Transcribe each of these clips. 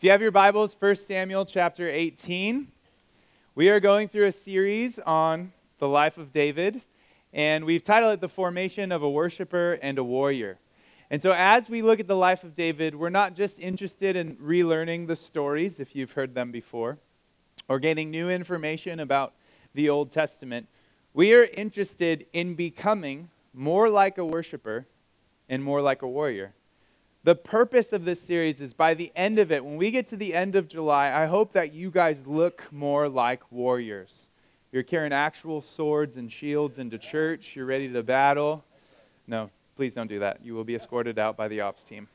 If you have your Bibles, 1 Samuel chapter 18, we are going through a series on the life of David, and we've titled it The Formation of a Worshiper and a Warrior. And so as we look at the life of David, we're not just interested in relearning the stories, if you've heard them before, or getting new information about the Old Testament. We are interested in becoming more like a worshiper and more like a warrior. The purpose of this series is by the end of it, when we get to the end of July, I hope that you guys look more like warriors. You're carrying actual swords and shields into church. You're ready to battle. No, please don't do that. You will be escorted out by the ops team.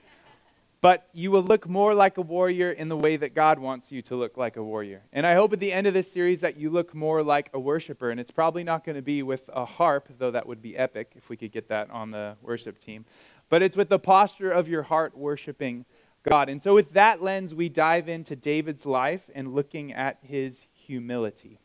But you will look more like a warrior in the way that God wants you to look like a warrior. And I hope at the end of this series that you look more like a worshiper. And it's probably not going to be with a harp, though that would be epic if we could get that on the worship team. But it's with the posture of your heart worshiping God. And so with that lens, we dive into David's life and looking at his humility.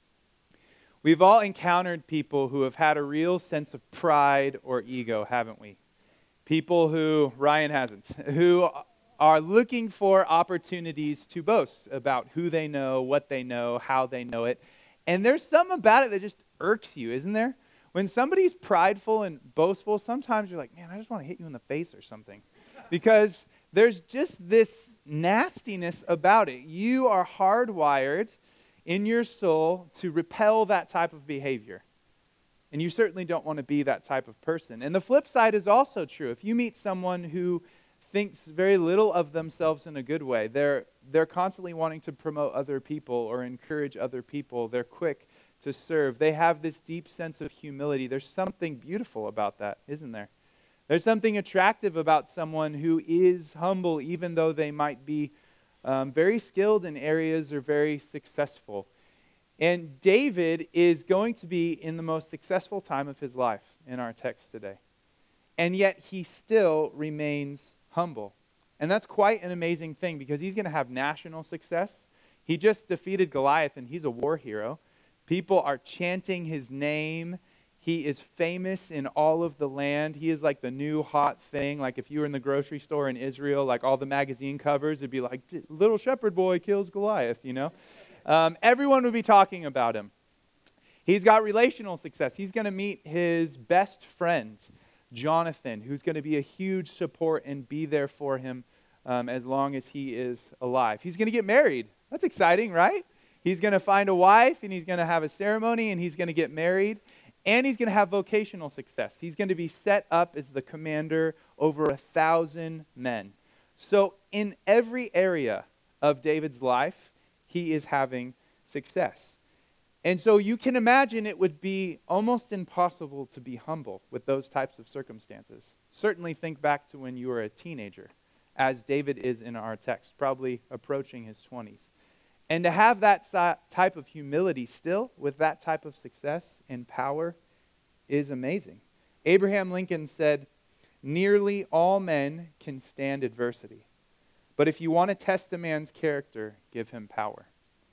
We've all encountered people who have had a real sense of pride or ego, haven't we? People who, Ryan hasn't, who are looking for opportunities to boast about who they know, how they know it. And there's some about it that just irks you, isn't there? When somebody's prideful and boastful, sometimes you're like, man, I just want to hit you in the face or something. Because there's just this nastiness about it. You are hardwired in your soul to repel that type of behavior. And you certainly don't want to be that type of person. And the flip side is also true. If you meet someone who thinks very little of themselves in a good way, they're constantly wanting to promote other people or encourage other people. They're quick to serve. They have this deep sense of humility. There's something beautiful about that, isn't there? There's something attractive about someone who is humble, even though they might be very skilled in areas or very successful. And David is going to be in the most successful time of his life in our text today. And yet he still remains humble. And that's quite an amazing thing because he's going to have national success. He just defeated Goliath and he's a war hero. People are chanting his name. He is famous in all of the land. He is like the new hot thing. Like if you were in the grocery store in Israel, like all the magazine covers, it'd be like, little shepherd boy kills Goliath, you know? Everyone would be talking about him. He's got relational success. He's going to meet his best friend, Jonathan, who's going to be a huge support and be there for him as long as he is alive. He's going to get married. That's exciting, right? He's going to find a wife, and he's going to have a ceremony, and he's going to get married, and he's going to have vocational success. He's going to be set up as the commander over 1,000 men. So in every area of David's life, he is having success. And so you can imagine it would be almost impossible to be humble with those types of circumstances. Certainly think back to when you were a teenager, as David is in our text, probably approaching his 20s. And to have that type of humility still with that type of success and power is amazing. Abraham Lincoln said, "Nearly all men can stand adversity. But if you want to test a man's character, give him power."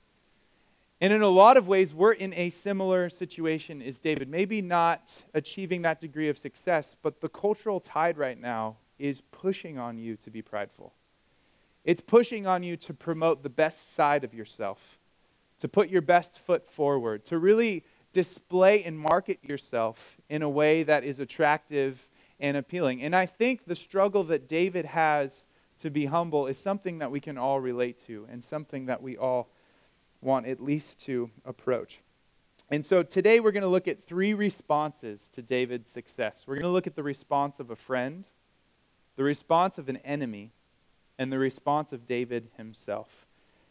And in a lot of ways, we're in a similar situation as David. Maybe not achieving that degree of success, but the cultural tide right now is pushing on you to be prideful. It's pushing on you to promote the best side of yourself, to put your best foot forward, to really display and market yourself in a way that is attractive and appealing. And I think the struggle that David has to be humble is something that we can all relate to and something that we all want at least to approach. And so today we're going to look at 3 responses to David's success. We're going to look at the response of a friend, the response of an enemy, and the response of David himself.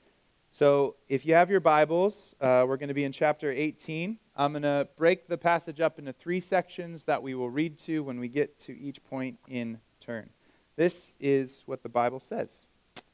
So if you have your Bibles, we're going to be in chapter 18. I'm going to break the passage up into 3 sections that we will read to when we get to each point in turn. This is what the Bible says.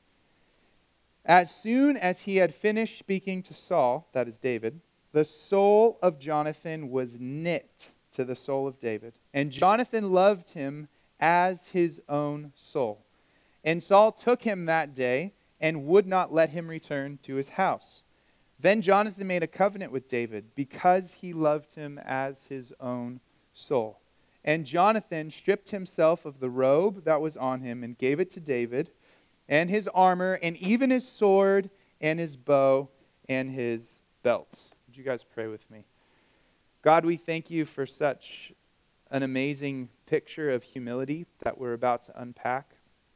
As soon as he had finished speaking to Saul, that is David, the soul of Jonathan was knit to the soul of David, and Jonathan loved him as his own soul. And Saul took him that day and would not let him return to his house. Then Jonathan made a covenant with David because he loved him as his own soul. And Jonathan stripped himself of the robe that was on him and gave it to David. and his armor, and even his sword, and his bow, and his belt. Would you guys pray with me? God, we thank you for such an amazing picture of humility that we're about to unpack.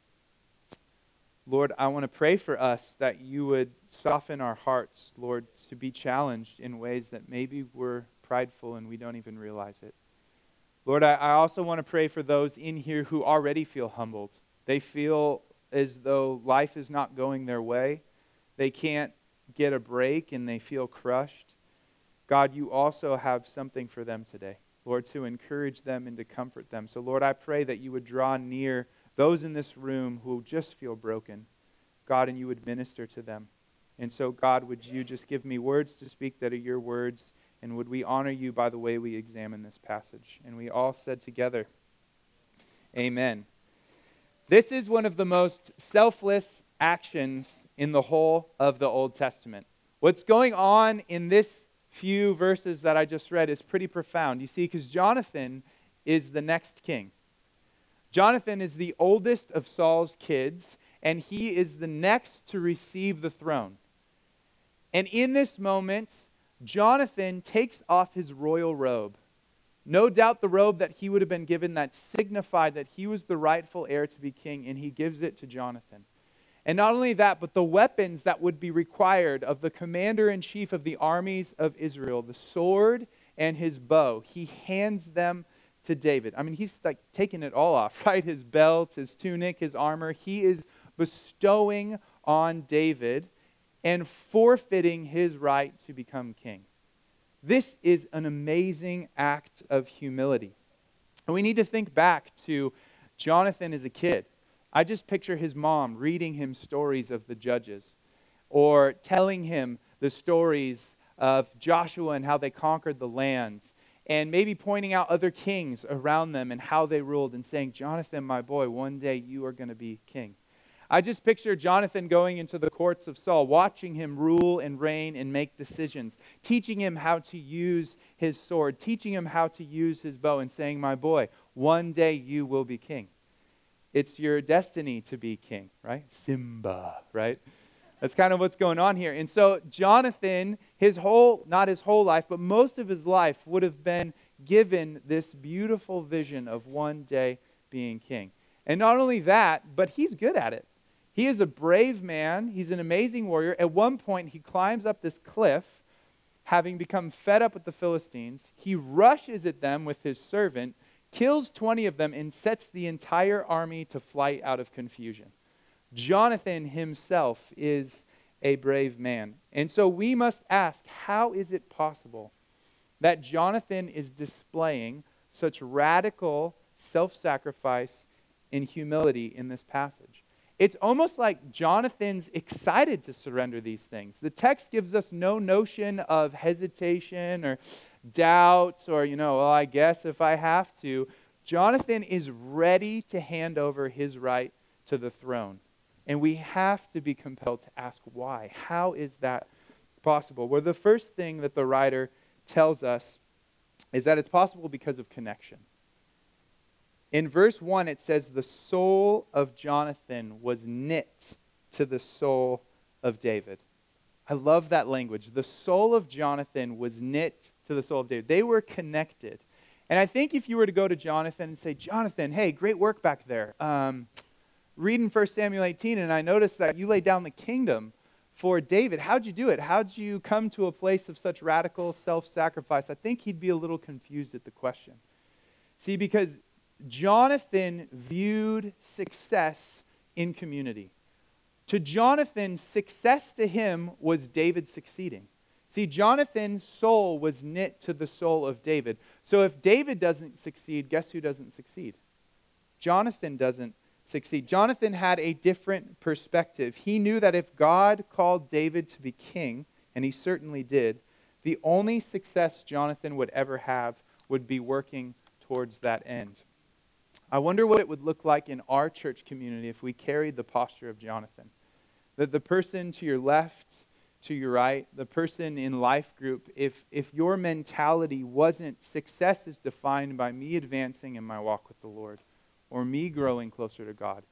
Lord, I want to pray for us that you would soften our hearts, Lord, to be challenged in ways that maybe we're prideful and we don't even realize it. Lord, I also want to pray for those in here who already feel humbled. They feel as though life is not going their way. They can't get a break and they feel crushed. God, you also have something for them today, Lord, to encourage them and to comfort them. So, Lord, I pray that you would draw near those in this room who just feel broken, God, and you would minister to them. And so, God, would you just give me words to speak that are your words, and would we honor you by the way we examine this passage? And we all said together, amen. This is one of the most selfless actions in the whole of the Old Testament. What's going on in this few verses that I just read is pretty profound. You see, because Jonathan is the next king. Jonathan is the oldest of Saul's kids, and he is the next to receive the throne. And in this moment, Jonathan takes off his royal robe. No doubt the robe that he would have been given that signified that he was the rightful heir to be king, and he gives it to Jonathan. And not only that, but the weapons that would be required of the commander-in-chief of the armies of Israel, the sword and his bow, he hands them to David. I mean, he's like taking it all off, right? His belt, his tunic, his armor. He is bestowing on David and forfeiting his right to become king. This is an amazing act of humility. And we need to think back to Jonathan as a kid. I just picture his mom reading him stories of the judges or telling him the stories of Joshua and how they conquered the lands, and maybe pointing out other kings around them and how they ruled and saying, Jonathan, my boy, one day you are going to be king. I just picture Jonathan going into the courts of Saul, watching him rule and reign and make decisions, teaching him how to use his sword, teaching him how to use his bow, and saying, my boy, one day you will be king. It's your destiny to be king, right? Simba, right? That's kind of what's going on here. And so Jonathan, not his whole life, but most of his life would have been given this beautiful vision of one day being king. And not only that, but he's good at it. He is a brave man. He's an amazing warrior. At one point, he climbs up this cliff, having become fed up with the Philistines. He rushes at them with his servant, kills 20 of them, and sets the entire army to flight out of confusion. Jonathan himself is a brave man. And so we must ask, how is it possible that Jonathan is displaying such radical self-sacrifice and humility in this passage? It's almost like Jonathan's excited to surrender these things. The text gives us no notion of hesitation or doubt or, well, I guess if I have to. Jonathan is ready to hand over his right to the throne. And we have to be compelled to ask why. How is that possible? Well, the first thing that the writer tells us is that it's possible because of connection. In verse 1, it says, the soul of Jonathan was knit to the soul of David. I love that language. The soul of Jonathan was knit to the soul of David. They were connected. And I think if you were to go to Jonathan and say, Jonathan, hey, great work back there. Reading 1 Samuel 18, and I noticed that you laid down the kingdom for David. How'd you do it? How'd you come to a place of such radical self-sacrifice? I think he'd be a little confused at the question. See, because Jonathan viewed success in community. To Jonathan, success to him was David succeeding. See, Jonathan's soul was knit to the soul of David. So if David doesn't succeed, guess who doesn't succeed? Jonathan doesn't succeed. Jonathan had a different perspective. He knew that if God called David to be king, and he certainly did, the only success Jonathan would ever have would be working towards that end. I wonder what it would look like in our church community if we carried the posture of Jonathan. That the person to your left, to your right, the person in life group, if your mentality wasn't success is defined by me advancing in my walk with the Lord or me growing closer to God,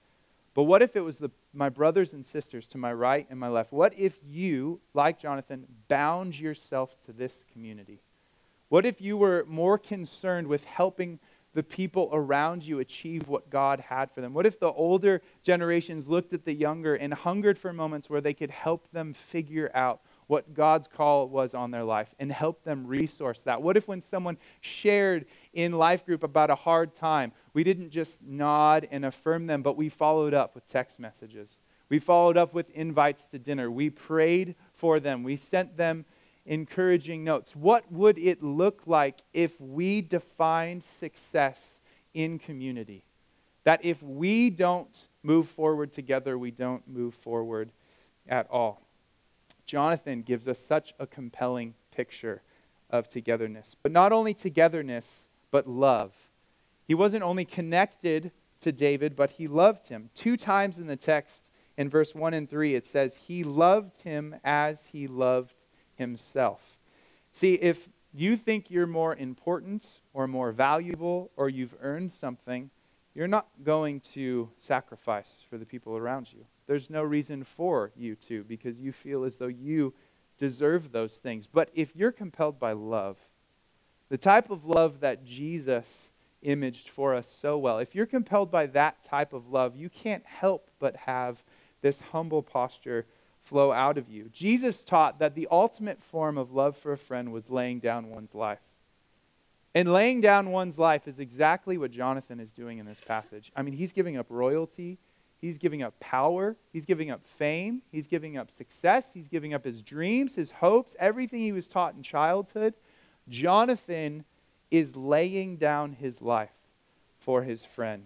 But what if it was my brothers and sisters to my right and my left? What if you, like Jonathan, bound yourself to this community? What if you were more concerned with helping the people around you achieve what God had for them? What if the older generations looked at the younger and hungered for moments where they could help them figure out what God's call was on their life and help them resource that? What if when someone shared in life group about a hard time, we didn't just nod and affirm them, but we followed up with text messages. We followed up with invites to dinner. We prayed for them. We sent them encouraging notes. What would it look like if we defined success in community? That if we don't move forward together, we don't move forward at all. Jonathan gives us such a compelling picture of togetherness. But not only togetherness, but love. He wasn't only connected to David, but he loved him. 2 times in the text, in verse 1 and 3, it says, he loved him as he loved himself. See, if you think you're more important or more valuable or you've earned something, you're not going to sacrifice for the people around you. There's no reason for you to, because you feel as though you deserve those things. But if you're compelled by love, the type of love that Jesus imaged for us so well, if you're compelled by that type of love, you can't help but have this humble posture flow out of you. Jesus taught that the ultimate form of love for a friend was laying down one's life. And laying down one's life is exactly what Jonathan is doing in this passage. I mean, he's giving up royalty. He's giving up power. He's giving up fame. He's giving up success. He's giving up his dreams, his hopes, everything he was taught in childhood. Jonathan is laying down his life for his friend.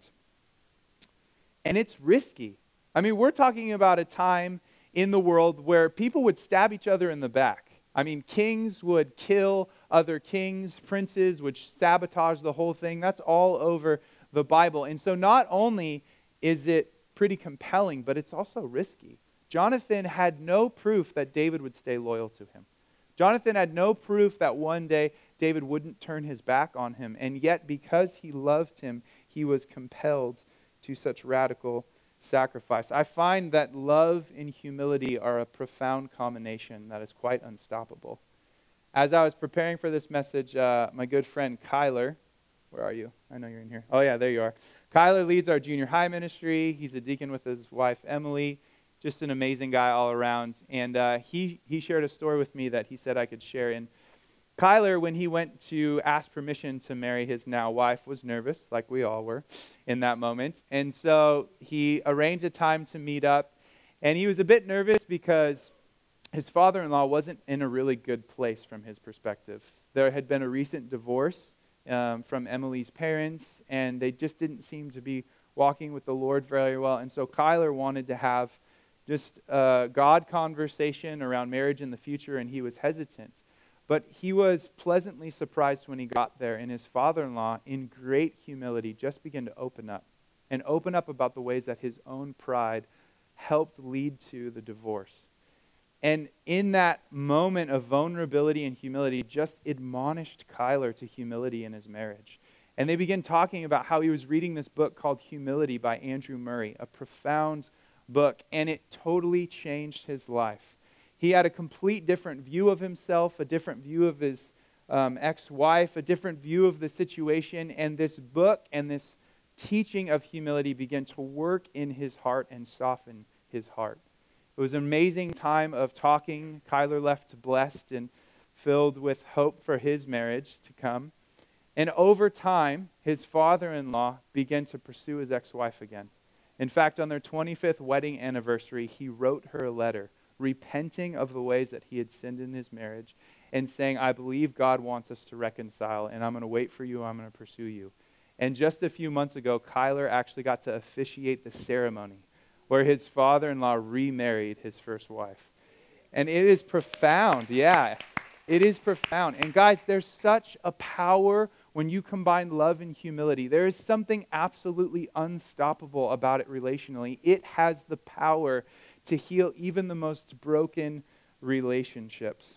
And it's risky. I mean, we're talking about a time in the world where people would stab each other in the back. I mean, kings would kill other kings, princes would sabotage the whole thing. That's all over the Bible. And so not only is it pretty compelling, but it's also risky. Jonathan had no proof that David would stay loyal to him. Jonathan had no proof that one day David wouldn't turn his back on him. And yet, because he loved him, he was compelled to such radical sacrifice. I find that love and humility are a profound combination that is quite unstoppable. As I was preparing for this message, my good friend Kyler, where are you? I know you're in here. Oh yeah, there you are. Kyler leads our junior high ministry. He's a deacon with his wife Emily. Just an amazing guy all around. And he shared a story with me that he said I could share. And Kyler, when he went to ask permission to marry his now wife, was nervous, like we all were in that moment. And so he arranged a time to meet up. And he was a bit nervous because his father-in-law wasn't in a really good place from his perspective. There had been a recent divorce from Emily's parents, and they just didn't seem to be walking with the Lord very well. And so Kyler wanted to have just a God conversation around marriage in the future, and he was hesitant. But he was pleasantly surprised when he got there, and his father-in-law, in great humility, just began to open up about the ways that his own pride helped lead to the divorce. And in that moment of vulnerability and humility, just admonished Kyler to humility in his marriage. And they began talking about how he was reading this book called Humility by Andrew Murray, a profound book, and it totally changed his life. He had a complete different view of himself, a different view of his ex-wife, a different view of the situation, and this book and this teaching of humility began to work in his heart and soften his heart. It was an amazing time of talking. Kyler left blessed and filled with hope for his marriage to come. And over time, his father-in-law began to pursue his ex-wife again. In fact, on their 25th wedding anniversary, he wrote her a letter repenting of the ways that he had sinned in his marriage and saying, I believe God wants us to reconcile, and I'm going to wait for you, I'm going to pursue you. And just a few months ago, Kyler actually got to officiate the ceremony where his father-in-law remarried his first wife. And it is profound, yeah. It is profound. And guys, there's such a power when you combine love and humility. There is something absolutely unstoppable about it relationally. It has the power to heal even the most broken relationships.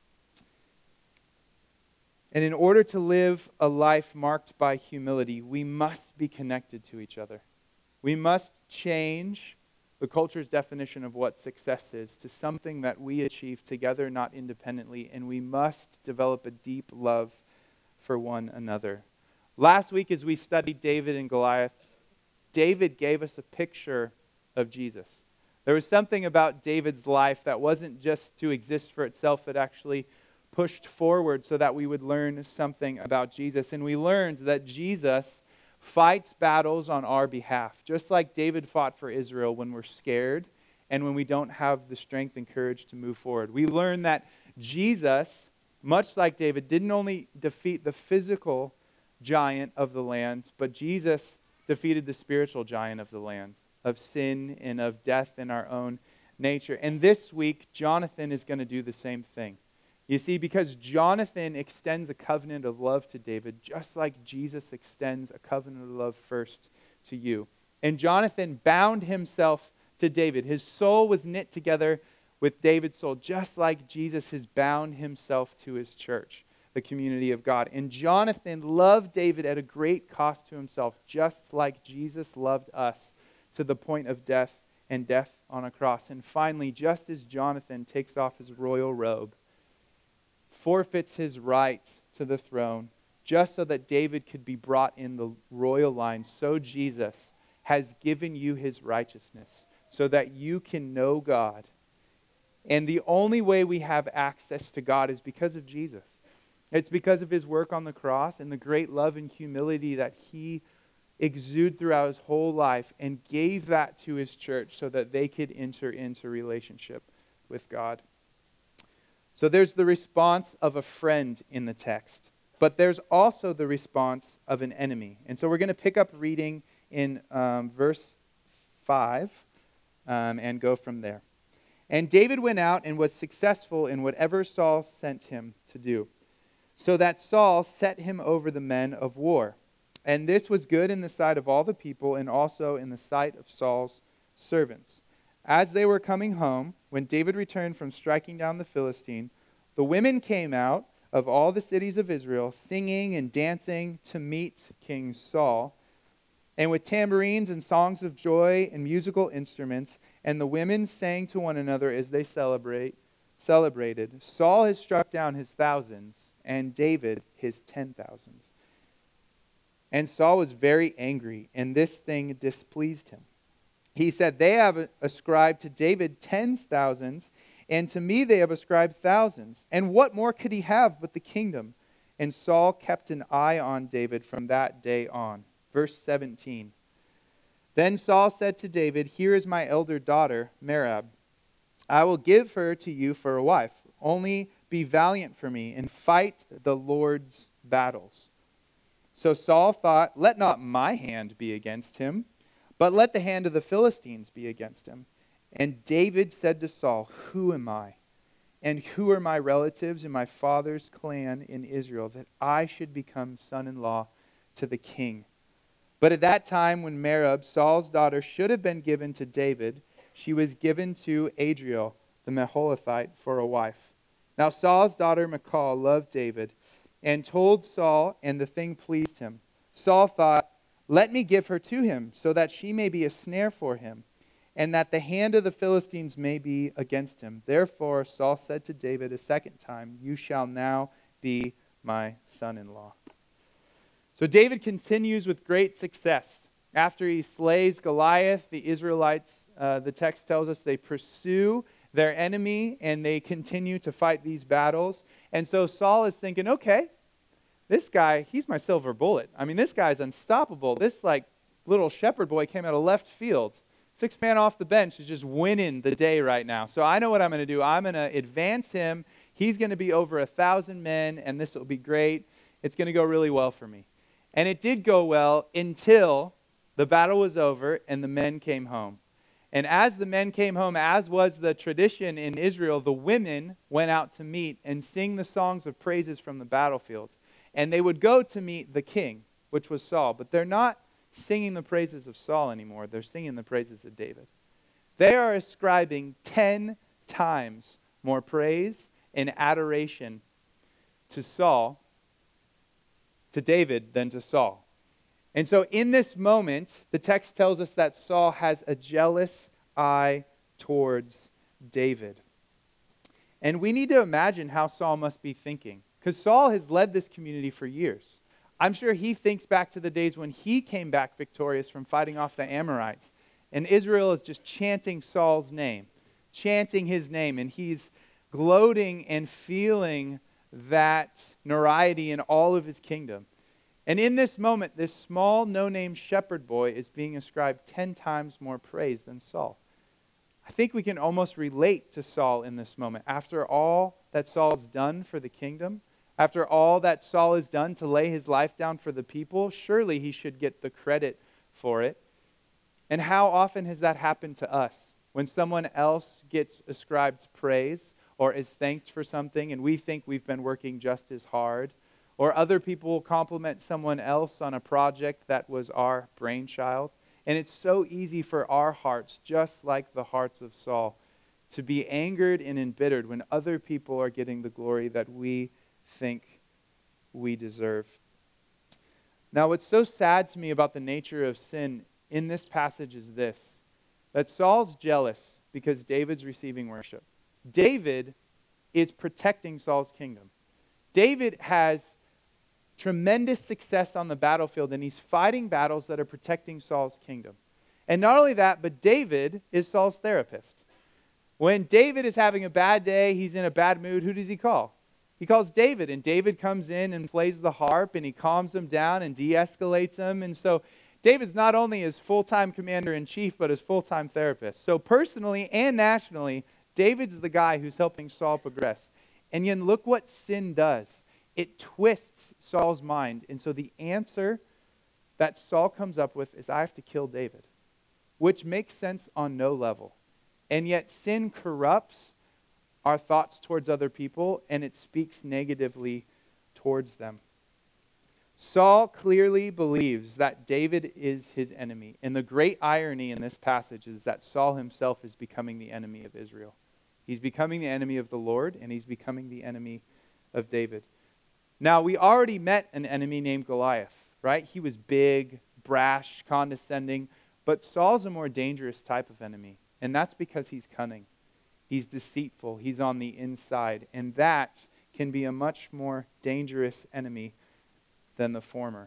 And in order to live a life marked by humility, we must be connected to each other. We must change the culture's definition of what success is to something that we achieve together, not independently, and we must develop a deep love for one another. Last week, as we studied David and Goliath, David gave us a picture of Jesus. There was something about David's life that wasn't just to exist for itself, it actually pushed forward so that we would learn something about Jesus. And we learned that Jesus fights battles on our behalf, just like David fought for Israel when we're scared and when we don't have the strength and courage to move forward. We learned that Jesus, much like David, didn't only defeat the physical giant of the land, but Jesus defeated the spiritual giant of the land, of sin and of death in our own nature. And this week, Jonathan is going to do the same thing. You see, because Jonathan extends a covenant of love to David, just like Jesus extends a covenant of love first to you. And Jonathan bound himself to David. His soul was knit together with David's soul, just like Jesus has bound himself to his church, the community of God. And Jonathan loved David at a great cost to himself, just like Jesus loved us to the point of death and death on a cross. And finally, just as Jonathan takes off his royal robe, forfeits his right to the throne, just so that David could be brought in the royal line, so Jesus has given you his righteousness, so that you can know God. And the only way we have access to God is because of Jesus. It's because of his work on the cross and the great love and humility that he exuded throughout his whole life and gave that to his church so that they could enter into relationship with God. So there's the response of a friend in the text, but there's also the response of an enemy. And so we're going to pick up reading in verse 5 and go from there. And David went out and was successful in whatever Saul sent him to do, so that Saul set him over the men of war. And this was good in the sight of all the people and also in the sight of Saul's servants. As they were coming home, when David returned from striking down the Philistine, the women came out of all the cities of Israel, singing and dancing to meet King Saul, and with tambourines and songs of joy and musical instruments, and the women sang to one another as they celebrated, Saul has struck down his thousands, and David his 10,000s. And Saul was very angry, and this thing displeased him. He said, they have ascribed to David 10,000s, and to me they have ascribed thousands. And what more could he have but the kingdom? And Saul kept an eye on David from that day on. Verse 17. Then Saul said to David, here is my elder daughter, Merab. I will give her to you for a wife. Only be valiant for me and fight the Lord's battles. So Saul thought, let not my hand be against him, but let the hand of the Philistines be against him. And David said to Saul, who am I? And who are my relatives in my father's clan in Israel, that I should become son-in-law to the king? But at that time when Merab, Saul's daughter, should have been given to David, she was given to Adriel, the Meholathite, for a wife. Now Saul's daughter Michal loved David, and told Saul, and the thing pleased him. Saul thought, let me give her to him, so that she may be a snare for him, and that the hand of the Philistines may be against him. Therefore Saul said to David a second time, you shall now be my son-in-law. So David continues with great success. After he slays Goliath, the Israelites, the text tells us, they pursue their enemy and they continue to fight these battles. And so Saul is thinking, okay, this guy, he's my silver bullet. I mean, this guy's unstoppable. This little shepherd boy came out of left field. 6-man off the bench is just winning the day right now. So I know what I'm going to do. I'm going to advance him. He's going to be over 1,000 men, and this will be great. It's going to go really well for me. And it did go well until the battle was over and the men came home. And as the men came home, as was the tradition in Israel, the women went out to meet and sing the songs of praises from the battlefield. And they would go to meet the king, which was Saul. But they're not singing the praises of Saul anymore. They're singing the praises of David. They are ascribing 10 times more praise and adoration to David, than to Saul. And so in this moment, the text tells us that Saul has a jealous eye towards David. And we need to imagine how Saul must be thinking, because Saul has led this community for years. I'm sure he thinks back to the days when he came back victorious from fighting off the Amorites. And Israel is just chanting Saul's name, chanting his name, and he's gloating and feeling that notoriety in all of his kingdom. And in this moment, this small, no-name shepherd boy is being ascribed 10 times more praise than Saul. I think we can almost relate to Saul in this moment. After all that Saul has done for the kingdom, after all that Saul has done to lay his life down for the people, surely he should get the credit for it. And how often has that happened to us? When someone else gets ascribed praise or is thanked for something and we think we've been working just as hard, or other people compliment someone else on a project that was our brainchild. And it's so easy for our hearts, just like the hearts of Saul, to be angered and embittered when other people are getting the glory that we think we deserve. Now, what's so sad to me about the nature of sin in this passage is this, that Saul's jealous because David's receiving worship. David is protecting Saul's kingdom. David has tremendous success on the battlefield, and he's fighting battles that are protecting Saul's kingdom. And not only that, but David is Saul's therapist. When David is having a bad day, he's in a bad mood, who does he call? He calls David, and David comes in and plays the harp, and he calms him down and de-escalates him. And so David's not only his full-time commander-in-chief, but his full-time therapist. So personally and nationally, David's the guy who's helping Saul progress. And yet look what sin does. It twists Saul's mind. And so the answer that Saul comes up with is, I have to kill David, which makes sense on no level. And yet sin corrupts our thoughts towards other people, and it speaks negatively towards them. Saul clearly believes that David is his enemy. And the great irony in this passage is that Saul himself is becoming the enemy of Israel. He's becoming the enemy of the Lord, and he's becoming the enemy of David. Now, we already met an enemy named Goliath, right? He was big, brash, condescending, but Saul's a more dangerous type of enemy, and that's because he's cunning. He's deceitful. He's on the inside, and that can be a much more dangerous enemy than the former.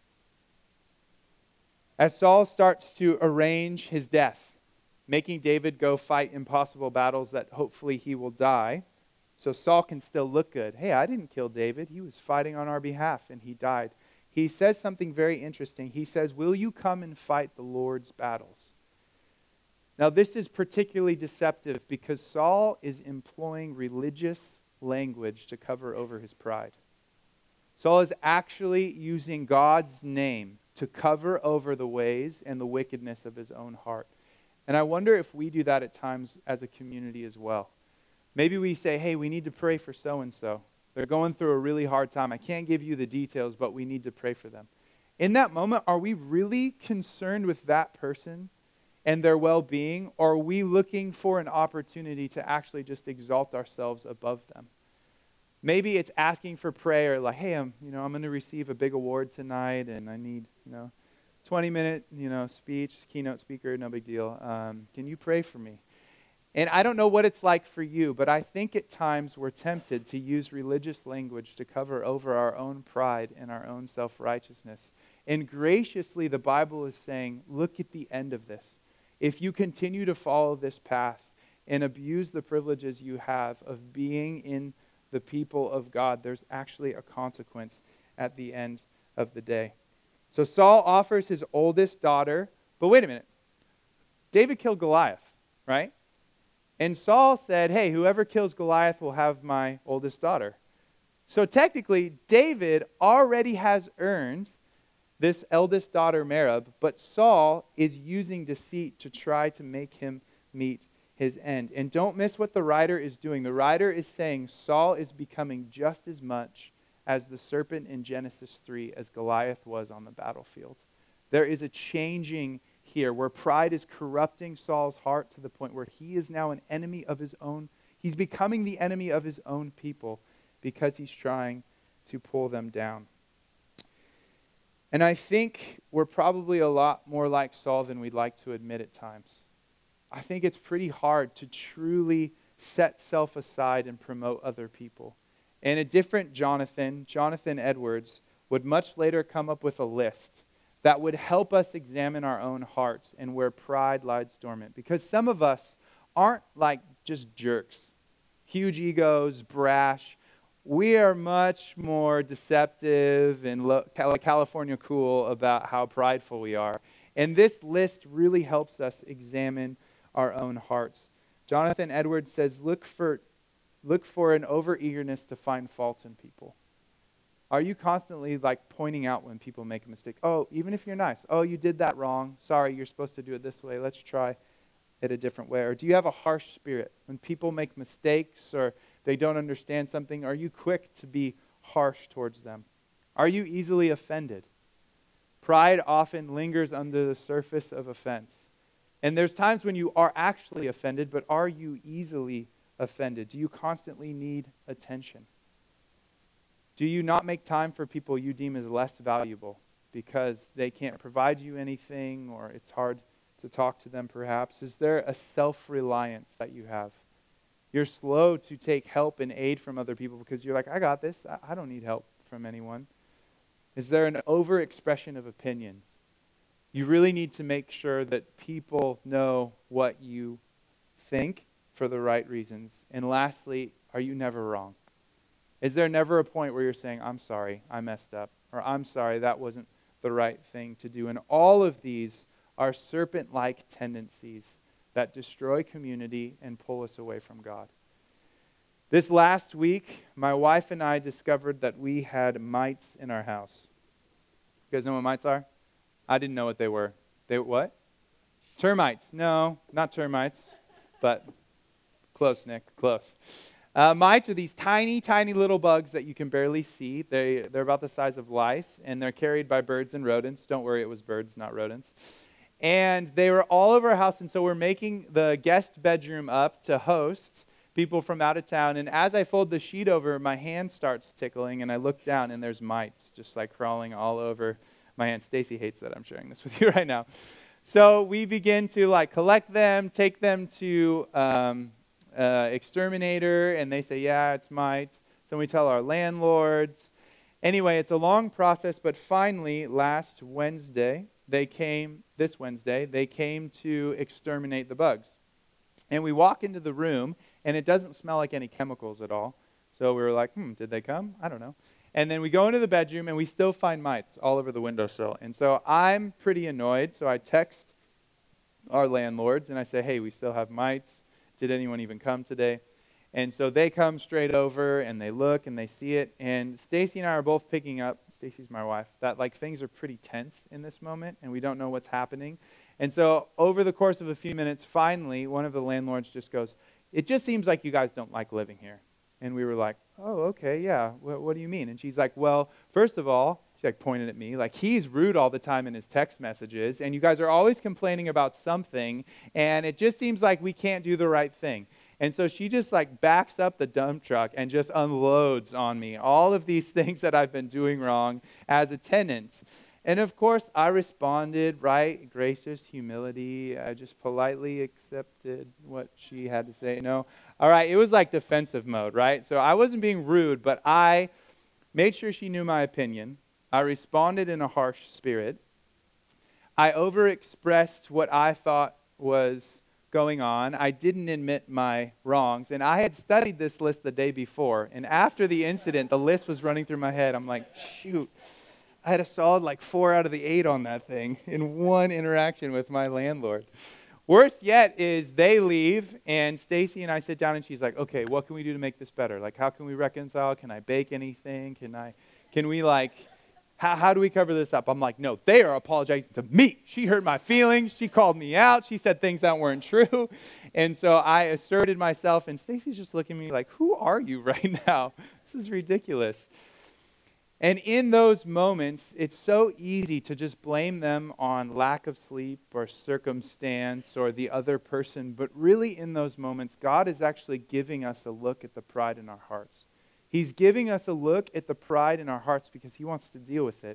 As Saul starts to arrange his death, making David go fight impossible battles that hopefully he will die, so Saul can still look good. Hey, I didn't kill David. He was fighting on our behalf, and he died. He says something very interesting. He says, will you come and fight the Lord's battles? Now, this is particularly deceptive because Saul is employing religious language to cover over his pride. Saul is actually using God's name to cover over the ways and the wickedness of his own heart. And I wonder if we do that at times as a community as well. Maybe we say, hey, we need to pray for so-and-so. They're going through a really hard time. I can't give you the details, but we need to pray for them. In that moment, are we really concerned with that person and their well-being, or are we looking for an opportunity to actually just exalt ourselves above them? Maybe it's asking for prayer, like, hey, I'm going to receive a big award tonight, and I need, 20-minute, speech, keynote speaker, no big deal. Can you pray for me? And I don't know what it's like for you, but I think at times we're tempted to use religious language to cover over our own pride and our own self-righteousness. And graciously, the Bible is saying, look at the end of this. If you continue to follow this path and abuse the privileges you have of being in the people of God, there's actually a consequence at the end of the day. So Saul offers his oldest daughter, but wait a minute. David killed Goliath, right? And Saul said, hey, whoever kills Goliath will have my oldest daughter. So technically, David already has earned this eldest daughter, Merab, but Saul is using deceit to try to make him meet his end. And don't miss what the writer is doing. The writer is saying Saul is becoming just as much as the serpent in Genesis 3 as Goliath was on the battlefield. There is a changing here where pride is corrupting Saul's heart to the point where he is now an enemy of his own. He's becoming the enemy of his own people because he's trying to pull them down. And I think we're probably a lot more like Saul than we'd like to admit at times. I think it's pretty hard to truly set self aside and promote other people. And a different Jonathan Edwards, would much later come up with a list that would help us examine our own hearts and where pride lies dormant. Because some of us aren't like just jerks, huge egos, brash. We are much more deceptive and like California cool about how prideful we are. And this list really helps us examine our own hearts. Jonathan Edwards says, look for an overeagerness to find fault in people. Are you constantly like pointing out when people make a mistake? Oh, even if you're nice. Oh, you did that wrong. Sorry, you're supposed to do it this way. Let's try it a different way. Or do you have a harsh spirit? When people make mistakes or they don't understand something, are you quick to be harsh towards them? Are you easily offended? Pride often lingers under the surface of offense. And there's times when you are actually offended, but are you easily offended? Do you constantly need attention? Do you not make time for people you deem as less valuable because they can't provide you anything or it's hard to talk to them perhaps? Is there a self-reliance that you have? You're slow to take help and aid from other people because you're like, I got this. I don't need help from anyone. Is there an overexpression of opinions? You really need to make sure that people know what you think for the right reasons. And lastly, are you never wrong? Is there never a point where you're saying, I'm sorry, I messed up, or I'm sorry, that wasn't the right thing to do? And all of these are serpent-like tendencies that destroy community and pull us away from God. This last week, my wife and I discovered that we had mites in our house. You guys know what mites are? I didn't know what they were. They what? Termites. No, not termites, but close, Nick, close. Mites are these tiny, tiny little bugs that you can barely see. They're about the size of lice, and they're carried by birds and rodents. Don't worry, it was birds, not rodents. And they were all over our house, and so we're making the guest bedroom up to host people from out of town. And as I fold the sheet over, my hand starts tickling, and I look down, and there's mites just like crawling all over my hand. Stacy hates that I'm sharing this with you right now. So we begin to like collect them, take them to exterminator, and they say, yeah, it's mites. So we tell our landlords. Anyway, it's a long process, but finally, this Wednesday, they came to exterminate the bugs. And we walk into the room, and it doesn't smell like any chemicals at all. So we were like, did they come? I don't know. And then we go into the bedroom, and we still find mites all over the windowsill. And so I'm pretty annoyed, so I text our landlords, and I say, hey, we still have mites. Did anyone even come today? And so they come straight over, and they look, and they see it. And Stacy and I are both picking up, Stacy's my wife, that like things are pretty tense in this moment, and we don't know what's happening. And so over the course of a few minutes, finally, one of the landlords just goes, it just seems like you guys don't like living here. And we were like, oh, okay, yeah, what do you mean? And she's like, well, first of all, she like pointed at me, like he's rude all the time in his text messages, and you guys are always complaining about something, and it just seems like we can't do the right thing. And so she just like backs up the dump truck and just unloads on me all of these things that I've been doing wrong as a tenant. And of course, I responded, right? Gracious humility. I just politely accepted what she had to say. No. All right, it was like defensive mode, right? So I wasn't being rude, but I made sure she knew my opinion. I responded in a harsh spirit. I overexpressed what I thought was going on. I didn't admit my wrongs. And I had studied this list the day before. And after the incident, the list was running through my head. I'm like, shoot. I had a solid like 4 out of the 8 on that thing in one interaction with my landlord. Worse yet is they leave, and Stacy and I sit down, and she's like, okay, what can we do to make this better? Like, how can we reconcile? Can I bake anything? How do we cover this up? I'm like, no, they are apologizing to me. She hurt my feelings. She called me out. She said things that weren't true. And so I asserted myself, and Stacy's just looking at me like, who are you right now? This is ridiculous. And in those moments, it's so easy to just blame them on lack of sleep or circumstance or the other person. But really in those moments, God is actually giving us a look at the pride in our hearts. He's giving us a look at the pride in our hearts because he wants to deal with it.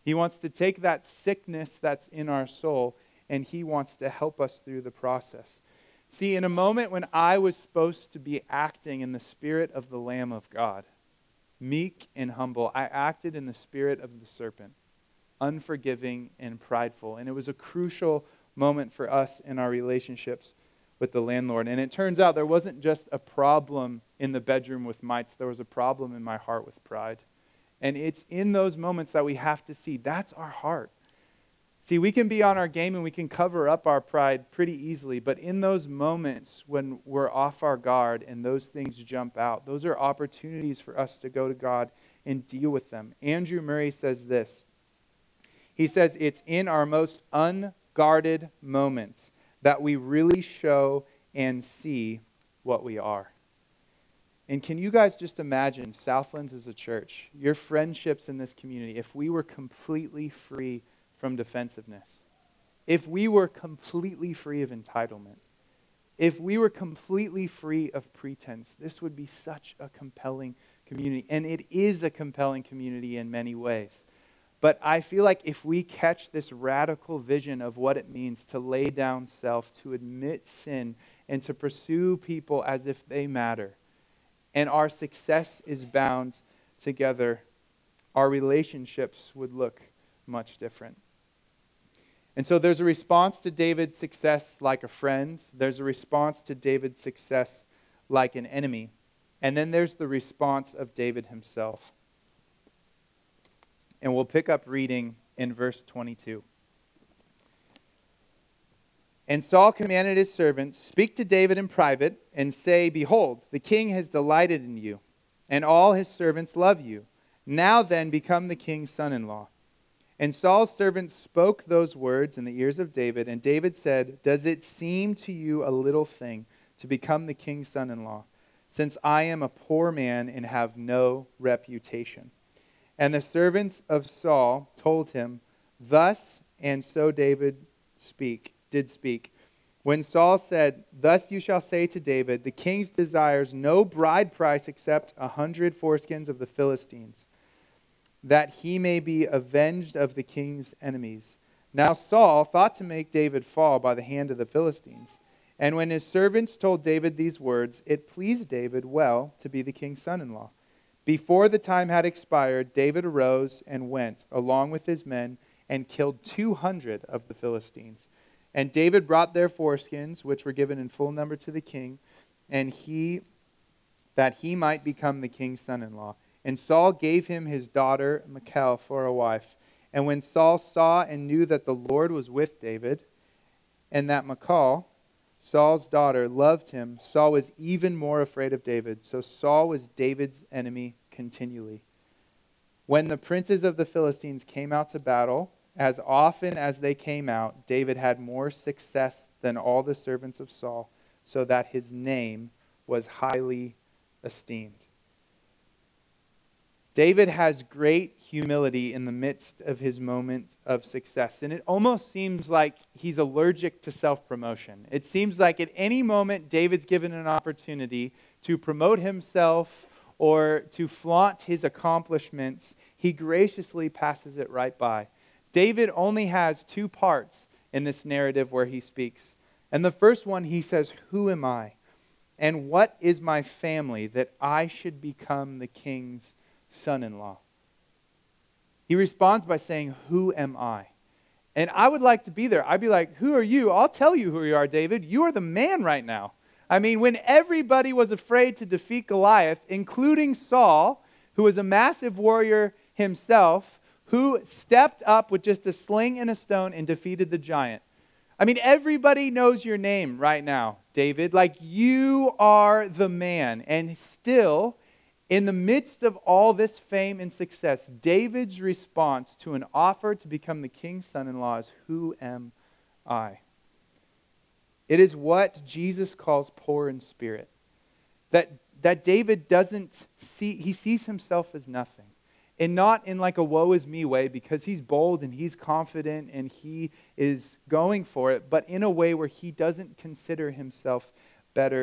He wants to take that sickness that's in our soul, and he wants to help us through the process. See, in a moment when I was supposed to be acting in the spirit of the Lamb of God, meek and humble, I acted in the spirit of the serpent, unforgiving and prideful. And it was a crucial moment for us in our relationships with the landlord. And it turns out there wasn't just a problem in the bedroom with mites, there was a problem in my heart with pride. And it's in those moments that we have to see that's our heart. See, we can be on our game and we can cover up our pride pretty easily, but in those moments when we're off our guard and those things jump out, those are opportunities for us to go to God and deal with them. Andrew Murray says this. He says, it's in our most unguarded moments that we really show and see what we are. And can you guys just imagine Southlands as a church, your friendships in this community, if we were completely free from defensiveness, if we were completely free of entitlement, if we were completely free of pretense, this would be such a compelling community. And it is a compelling community in many ways. But I feel like if we catch this radical vision of what it means to lay down self, to admit sin, and to pursue people as if they matter, and our success is bound together, our relationships would look much different. And so there's a response to David's success like a friend. There's a response to David's success like an enemy. And then there's the response of David himself. And we'll pick up reading in verse 22. And Saul commanded his servants, speak to David in private and say, behold, the king has delighted in you, and all his servants love you. Now then, become the king's son-in-law. And Saul's servants spoke those words in the ears of David, and David said, does it seem to you a little thing to become the king's son-in-law, since I am a poor man and have no reputation? And the servants of Saul told him, thus and so David did speak. When Saul said, thus you shall say to David, the king desires no bride price except 100 foreskins of the Philistines, that he may be avenged of the king's enemies. Now Saul thought to make David fall by the hand of the Philistines. And when his servants told David these words, it pleased David well to be the king's son-in-law. Before the time had expired, David arose and went, along with his men, and killed 200 of the Philistines. And David brought their foreskins, which were given in full number to the king, and that he might become the king's son-in-law. And Saul gave him his daughter Michal for a wife. And when Saul saw and knew that the Lord was with David, and that Michal, Saul's daughter, loved him, Saul was even more afraid of David. So Saul was David's enemy continually. When the princes of the Philistines came out to battle, as often as they came out, David had more success than all the servants of Saul, so that his name was highly esteemed. David has great humility in the midst of his moment of success. And it almost seems like he's allergic to self-promotion. It seems like at any moment David's given an opportunity to promote himself or to flaunt his accomplishments, he graciously passes it right by. David only has two parts in this narrative where he speaks. And the first one, he says, who am I? And what is my family that I should become the king's son-in-law? He responds by saying, who am I? And I would like to be there. I'd be like, who are you? I'll tell you who you are, David. You are the man right now. I mean, when everybody was afraid to defeat Goliath, including Saul, who was a massive warrior himself, who stepped up with just a sling and a stone and defeated the giant. I mean, everybody knows your name right now, David. Like, you are the man. And still, in the midst of all this fame and success, David's response to an offer to become the king's son-in-law is, who am I? It is what Jesus calls poor in spirit. That David doesn't see, he sees himself as nothing. And not in like a woe is me way, because he's bold and he's confident and he is going for it, but in a way where he doesn't consider himself better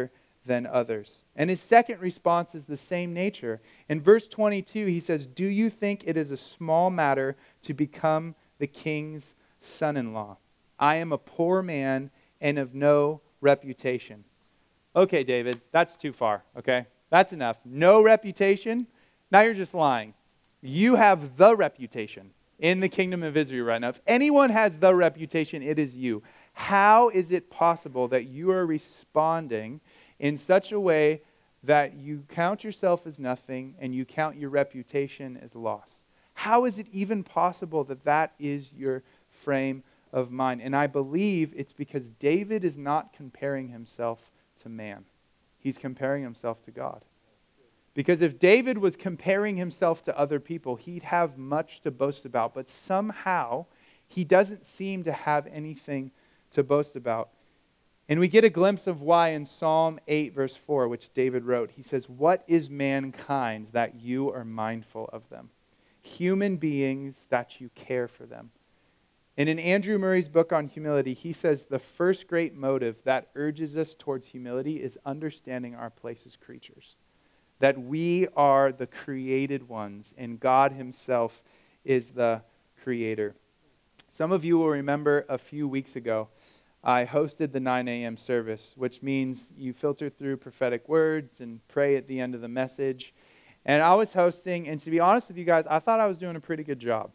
than others. And his second response is the same nature. In verse 22, he says, "Do you think it is a small matter to become the king's son-in-law? I am a poor man and of no reputation." Okay, David, that's too far, okay? That's enough. No reputation? Now you're just lying. You have the reputation in the kingdom of Israel right now. If anyone has the reputation, it is you. How is it possible that you are responding in such a way that you count yourself as nothing and you count your reputation as loss? How is it even possible that that is your frame of mind? And I believe it's because David is not comparing himself to man. He's comparing himself to God. Because if David was comparing himself to other people, he'd have much to boast about. But somehow, he doesn't seem to have anything to boast about. And we get a glimpse of why in Psalm 8, verse 4, which David wrote. He says, "What is mankind that you are mindful of them? Human beings that you care for them." And in Andrew Murray's book on humility, he says the first great motive that urges us towards humility is understanding our place as creatures. That we are the created ones and God himself is the creator. Some of you will remember a few weeks ago, I hosted the 9 a.m. service, which means you filter through prophetic words and pray at the end of the message. And I was hosting, and to be honest with you guys, I thought I was doing a pretty good job.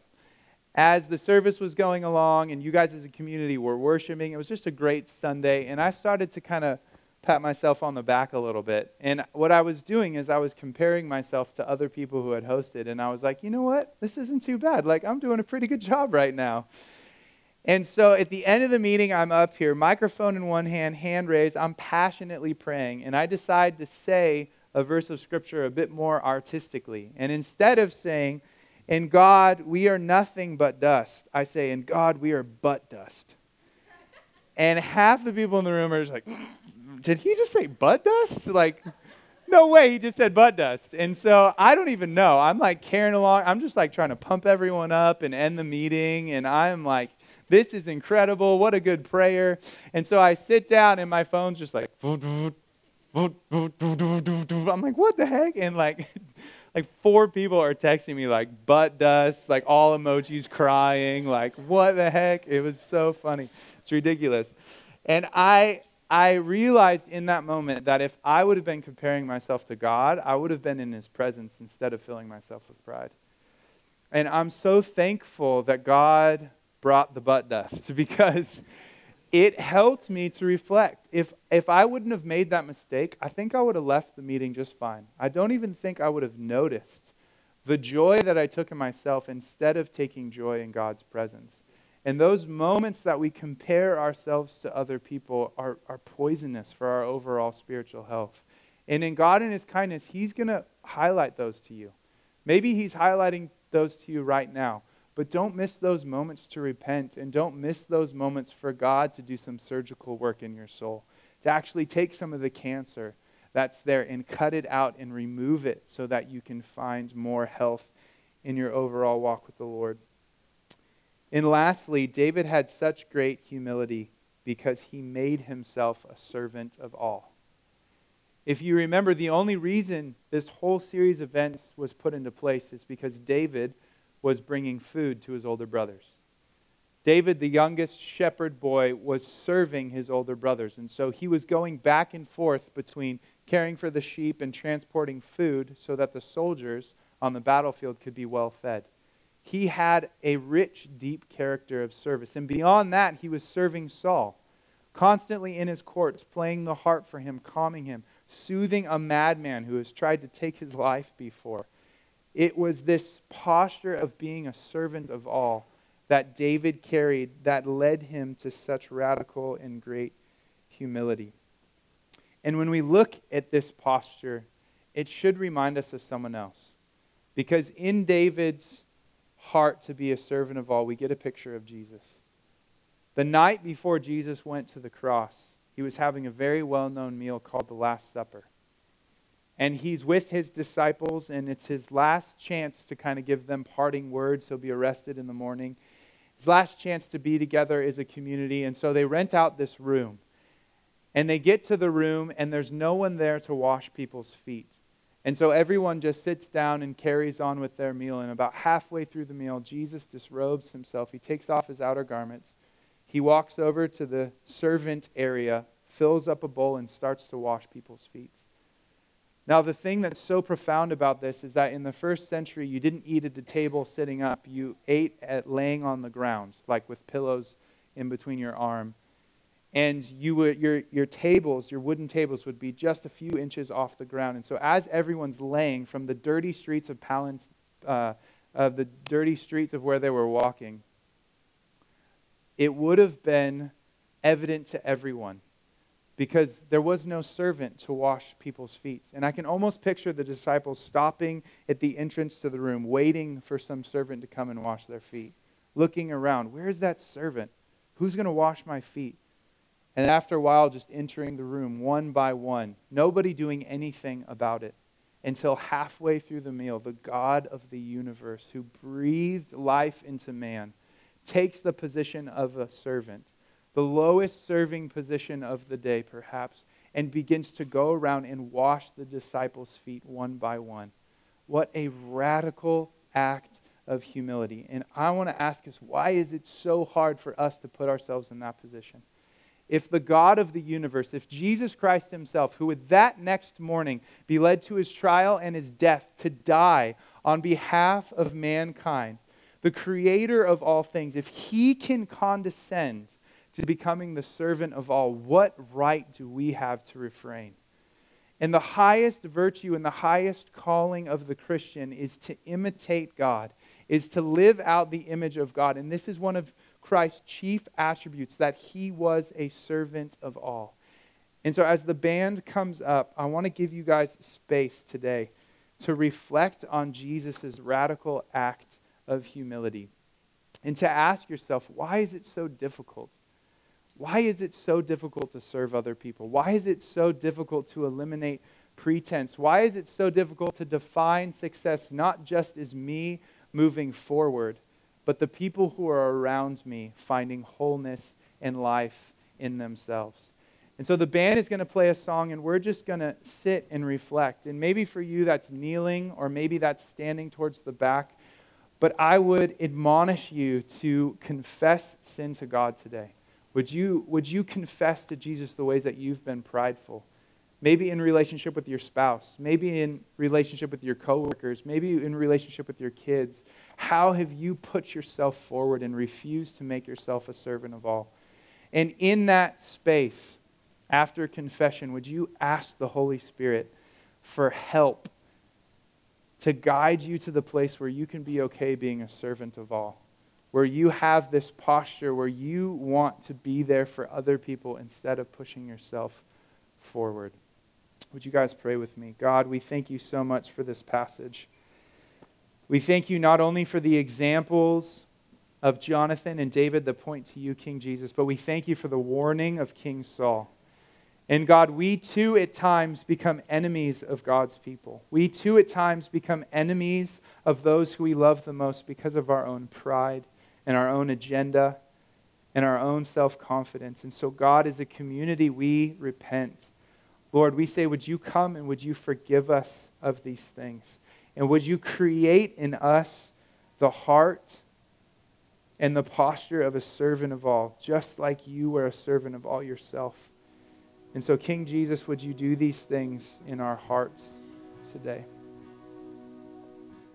As the service was going along and you guys as a community were worshiping, it was just a great Sunday, and I started to kind of pat myself on the back a little bit. And what I was doing is I was comparing myself to other people who had hosted, and I was like, you know what? This isn't too bad. Like, I'm doing a pretty good job right now. And so at the end of the meeting, I'm up here, microphone in one hand, hand raised. I'm passionately praying, and I decide to say a verse of Scripture a bit more artistically. And instead of saying, "In God, we are nothing but dust," I say, "In God, we are but dust." And half the people in the room are just like, "Did he just say butt dust?" Like, no way, he just said butt dust. And so I don't even know. I'm like carrying along. I'm just like trying to pump everyone up and end the meeting. And I'm like, this is incredible. What a good prayer. And so I sit down and my phone's just like, I'm like, what the heck? And like 4 people are texting me like butt dust, like all emojis crying, like what the heck? It was so funny. It's ridiculous. And I realized in that moment that if I would have been comparing myself to God, I would have been in his presence instead of filling myself with pride. And I'm so thankful that God brought the butt dust because it helped me to reflect. If I wouldn't have made that mistake, I think I would have left the meeting just fine. I don't even think I would have noticed the joy that I took in myself instead of taking joy in God's presence. And those moments that we compare ourselves to other people are poisonous for our overall spiritual health. And in God and his kindness, he's going to highlight those to you. Maybe he's highlighting those to you right now. But don't miss those moments to repent, and don't miss those moments for God to do some surgical work in your soul, to actually take some of the cancer that's there and cut it out and remove it so that you can find more health in your overall walk with the Lord. And lastly, David had such great humility because he made himself a servant of all. If you remember, the only reason this whole series of events was put into place is because David was bringing food to his older brothers. David, the youngest shepherd boy, was serving his older brothers. And so he was going back and forth between caring for the sheep and transporting food so that the soldiers on the battlefield could be well fed. He had a rich, deep character of service. And beyond that, he was serving Saul, constantly in his courts, playing the harp for him, calming him, soothing a madman who has tried to take his life before. It was this posture of being a servant of all that David carried that led him to such radical and great humility. And when we look at this posture, it should remind us of someone else. Because in David's heart to be a servant of all, we get a picture of Jesus. The night before Jesus went to the cross, he was having a very well-known meal called the Last Supper. And he's with his disciples, and it's his last chance to kind of give them parting words. He'll be arrested in the morning. His last chance to be together as a community. And so they rent out this room. And they get to the room, and there's no one there to wash people's feet. And so everyone just sits down and carries on with their meal. And about halfway through the meal, Jesus disrobes himself. He takes off his outer garments. He walks over to the servant area, fills up a bowl, and starts to wash people's feet. Now, the thing that's so profound about this is that in the first century, you didn't eat at a table sitting up. You ate laying on the ground, like with pillows in between your arm. And your tables, your wooden tables, would be just a few inches off the ground. And so as everyone's laying from the dirty streets of the dirty streets of where they were walking, it would have been evident to everyone, because there was no servant to wash people's feet. And I can almost picture the disciples stopping at the entrance to the room, waiting for some servant to come and wash their feet, looking around. Where's that servant? Who's going to wash my feet? And after a while, just entering the room one by one, nobody doing anything about it, until halfway through the meal, the God of the universe, who breathed life into man, takes the position of a servant, the lowest serving position of the day perhaps, and begins to go around and wash the disciples' feet one by one. What a radical act of humility. And I want to ask us, why is it so hard for us to put ourselves in that position? If the God of the universe, if Jesus Christ himself, who would that next morning be led to his trial and his death to die on behalf of mankind, the creator of all things, if he can condescend to becoming the servant of all, what right do we have to refrain? And the highest virtue and the highest calling of the Christian is to imitate God, is to live out the image of God. And this is one of Christ's chief attributes, that he was a servant of all. And so as the band comes up, I want to give you guys space today to reflect on Jesus' radical act of humility and to ask yourself, why is it so difficult? Why is it so difficult to serve other people? Why is it so difficult to eliminate pretense? Why is it so difficult to define success not just as me moving forward, but the people who are around me finding wholeness and life in themselves? And so the band is going to play a song, and we're just going to sit and reflect. And maybe for you that's kneeling, or maybe that's standing towards the back. But I would admonish you to confess sin to God today. Would you confess to Jesus the ways that you've been prideful? Maybe in relationship with your spouse, maybe in relationship with your coworkers, maybe in relationship with your kids. How have you put yourself forward and refused to make yourself a servant of all? And in that space, after confession, would you ask the Holy Spirit for help to guide you to the place where you can be okay being a servant of all, where you have this posture where you want to be there for other people instead of pushing yourself forward? Would you guys pray with me? God, we thank you so much for this passage. We thank you not only for the examples of Jonathan and David that point to you, King Jesus, but we thank you for the warning of King Saul. And God, we too at times become enemies of God's people. We too at times become enemies of those who we love the most because of our own pride and our own agenda and our own self-confidence. And so God, as a community, we repent. Lord, we say, would you come and would you forgive us of these things? And would you create in us the heart and the posture of a servant of all, just like you were a servant of all yourself? And so, King Jesus, would you do these things in our hearts today?